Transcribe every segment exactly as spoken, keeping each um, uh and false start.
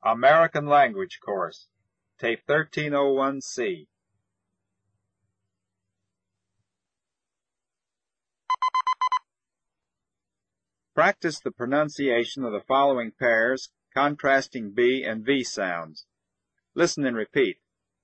American Language Course, Tape thirteen oh one C. Practice the pronunciation of the following pairs, contrasting B and V sounds. Listen and repeat.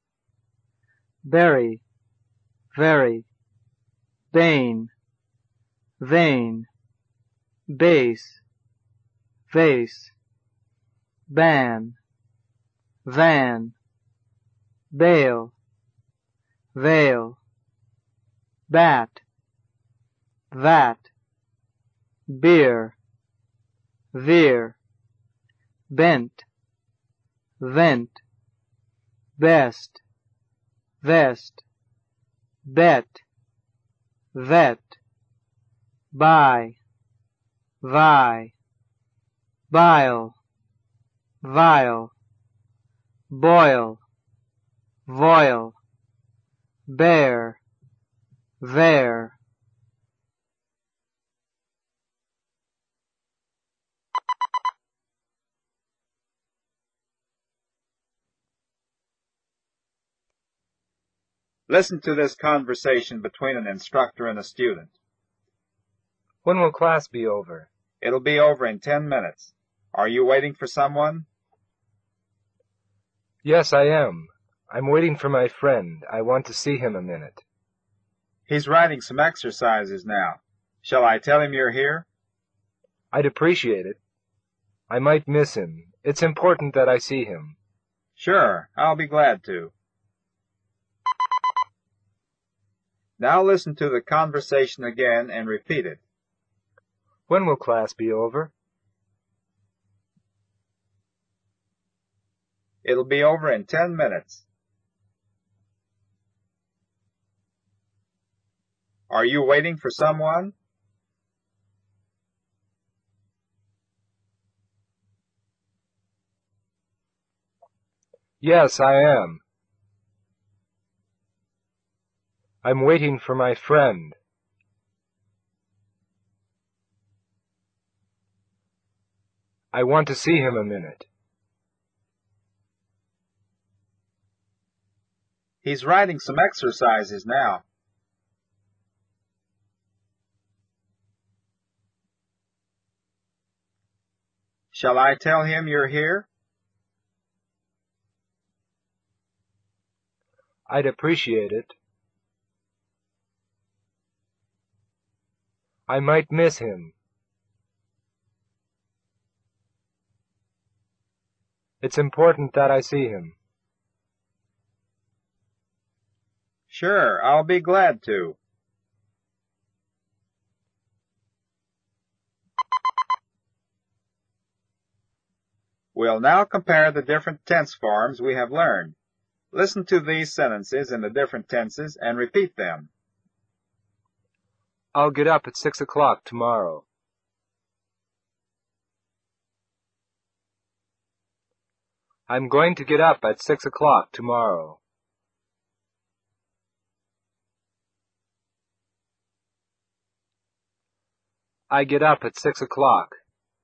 Berry, very, vein, vein, base, vase, ban, van, bail, veil, bat, vat, beer, veer, bent, vent, best, vest, bet, vet, buy, vi, bile, vile, boil, voil, bear, ver. Listen to this conversation between an instructor and a student. When will class be over? It'll be over in ten minutes. Are you waiting for someone? Yes, I am. I'm waiting for my friend. I want to see him a minute. He's writing some exercises now. Shall I tell him you're here? I'd appreciate it. I might miss him. It's important that I see him. Sure, I'll be glad to. Now listen to the conversation again and repeat it. When will class be over? It'll be over in ten minutes. Are you waiting for someone? Yes, I am. I'm waiting for my friend. I want to see him a minute. He's writing some exercises now. Shall I tell him you're here? I'd appreciate it. I might miss him. It's important that I see him. Sure, I'll be glad to. We'll now compare the different tense forms we have learned. Listen to these sentences in the different tenses and repeat them. I'll get up at six o'clock tomorrow. I'm going to get up at six o'clock tomorrow. I get up at six o'clock.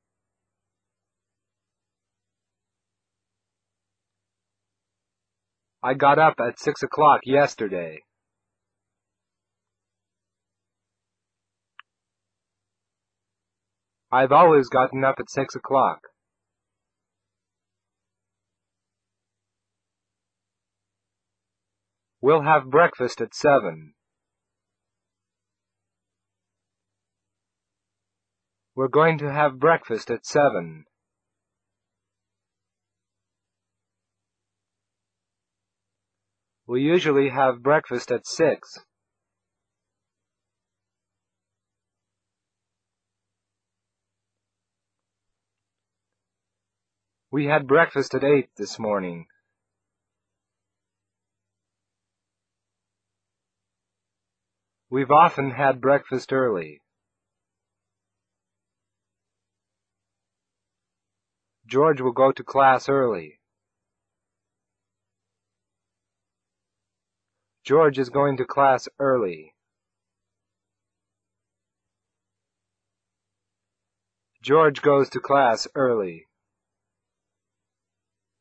I got up at six o'clock yesterday. I've always gotten up at six o'clock. We'll have breakfast at seven. We're going to have breakfast at seven. We usually have breakfast at six. We had breakfast at eight this morning. We've often had breakfast early. George will go to class early. George is going to class early. George goes to class early.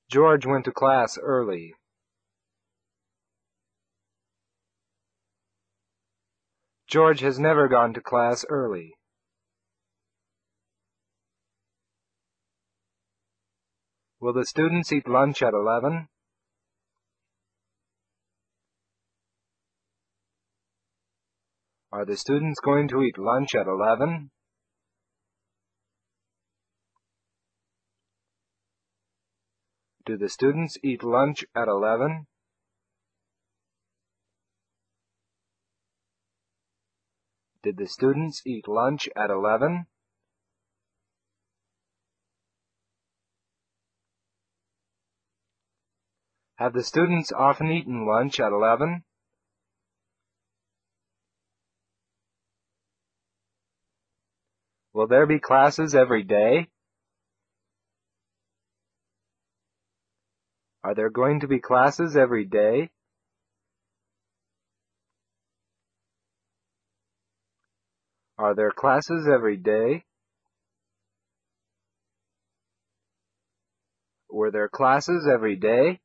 George went to class early. George has never gone to class early. Will the students eat lunch at eleven? Are the students going to eat lunch at eleven? Do the students eat lunch at eleven? Did the students eat lunch at eleven? Have the students often eaten lunch at eleven? Will there be classes every day? Are there going to be classes every day? Are there classes every day? Were there classes every day?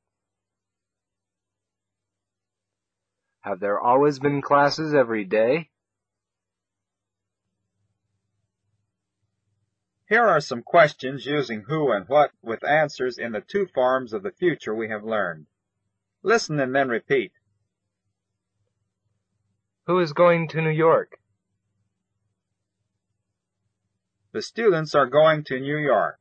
Have there always been classes every day? Here are some questions using who and what with answers in the two forms of the future we have learned. Listen and then repeat. Who is going to New York? The students are going to New York.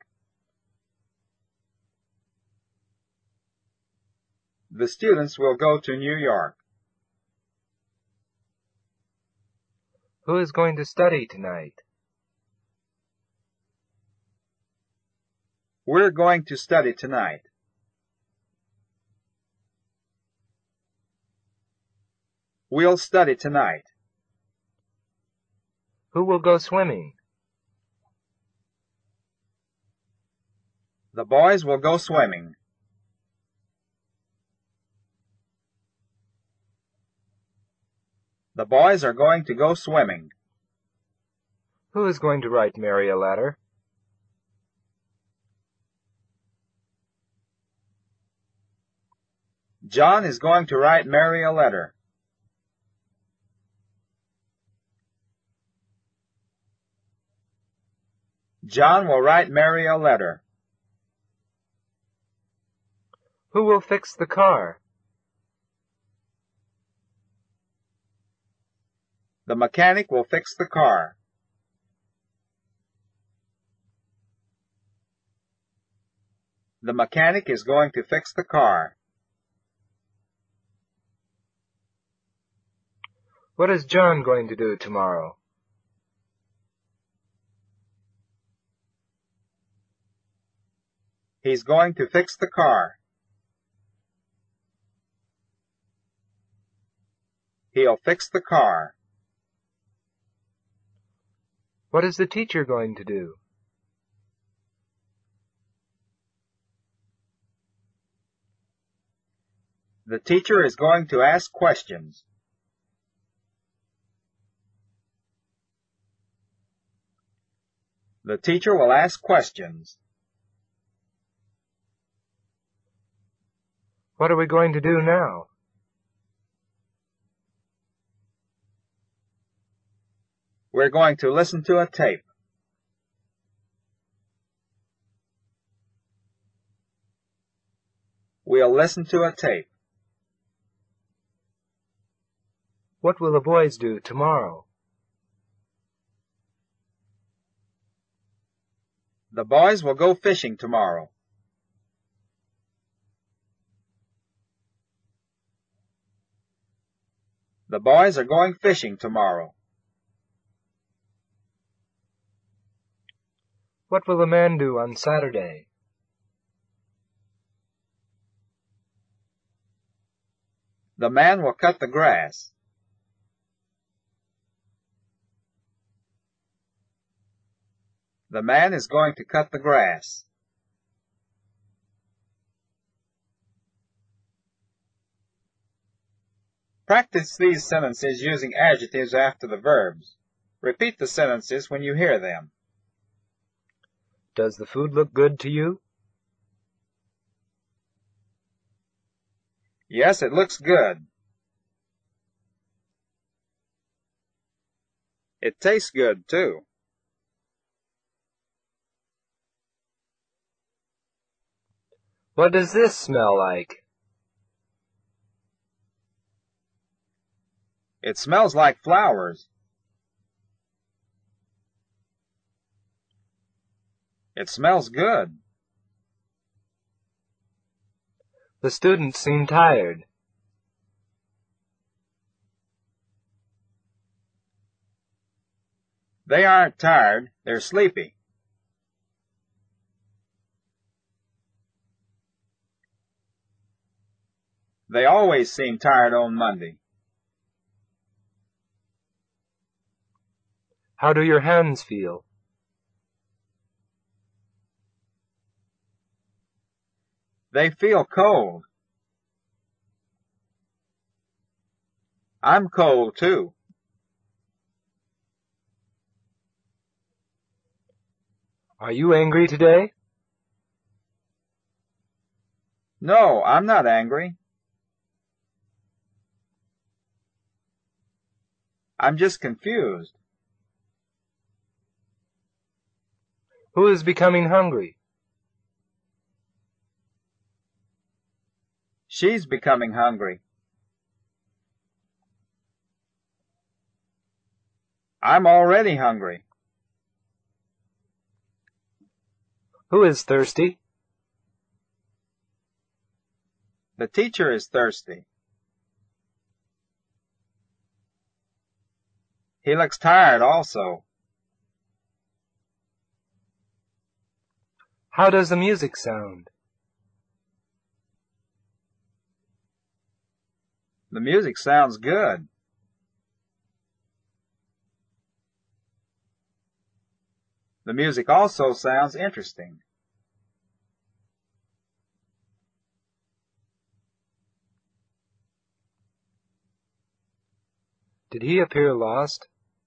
The students will go to New York. Who is going to study tonight? We're going to study tonight. We'll study tonight. Who will go swimming? The boys will go swimming. The boys are going to go swimming. Who is going to write Mary a letter? John is going to write Mary a letter. John will write Mary a letter. Who will fix the car? The mechanic will fix the car. The mechanic is going to fix the car. What is John going to do tomorrow? He's going to fix the car. He'll fix the car. What is the teacher going to do? The teacher is going to ask questions. The teacher will ask questions. What are we going to do now? We're going to listen to a tape. We'll listen to a tape. What will the boys do tomorrow? The boys will go fishing tomorrow. The boys are going fishing tomorrow. What will the man do on Saturday? The man will cut the grass. The man is going to cut the grass. Practice these sentences using adjectives after the verbs. Repeat the sentences when you hear them. Does the food look good to you? Yes, it looks good. It tastes good, too. What does this smell like? It smells like flowers. It smells good. The students seem tired. They aren't tired, they're sleepy. They always seem tired on Monday. How do your hands feel? They feel cold. I'm cold, too. Are you angry today? No, I'm not angry. I'm just confused. Who is becoming hungry? She's becoming hungry. I'm already hungry. Who is thirsty? The teacher is thirsty. He looks tired also. How does the music sound? The music sounds good. The music also sounds interesting. Did he appear lost?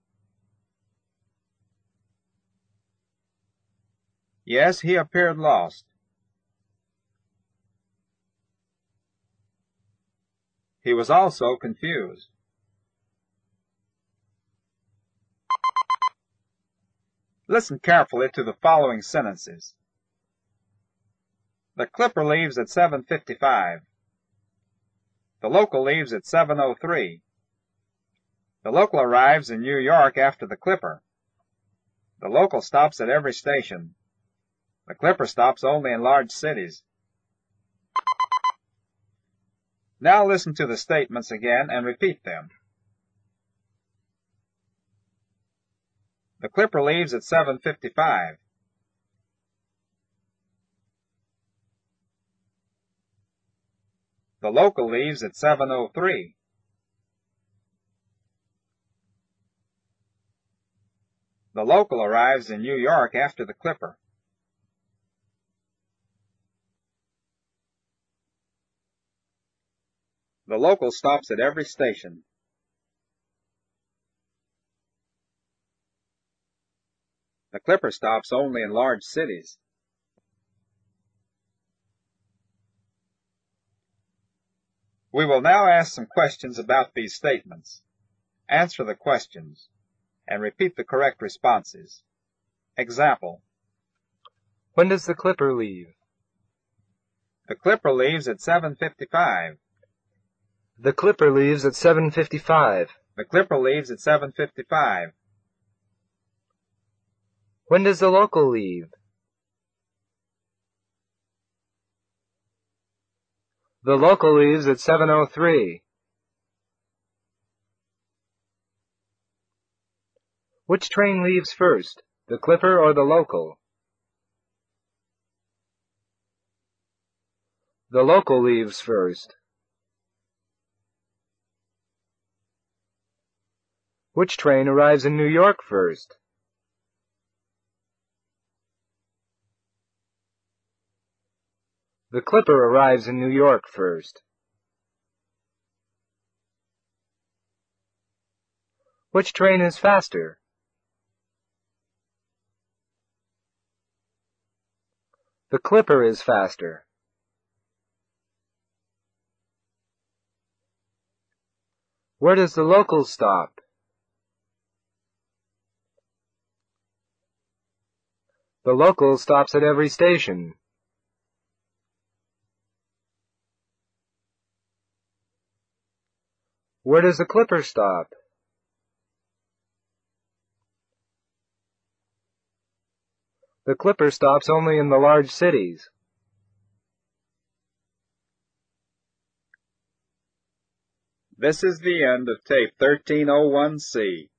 Yes, he appeared lost. He was also confused. Listen carefully to the following sentences. The Clipper leaves at seven fifty-five. The local leaves at seven oh three. The local arrives in New York after the Clipper. The local stops at every station. The Clipper stops only in large cities. Now listen to the statements again and repeat them. The Clipper leaves at seven fifty-five. The local leaves at seven oh three. The local arrives in New York after the Clipper. The local stops at every station. The Clipper stops only in large cities. We will now ask some questions about these statements. Answer the questions and repeat the correct responses. Example: When does the Clipper leave? The Clipper leaves at seven fifty-five. The Clipper leaves at seven fifty-five. The Clipper leaves at seven fifty-five. When does the local leave? The local leaves at seven oh three. Which train leaves first, the Clipper or the local? The local leaves first. Which train arrives in New York first? The Clipper arrives in New York first. Which train is faster? The Clipper is faster. Where does the local stop? The local stops at every station. Where does the Clipper stop? The Clipper stops only in the large cities. This is the end of tape thirteen oh one C.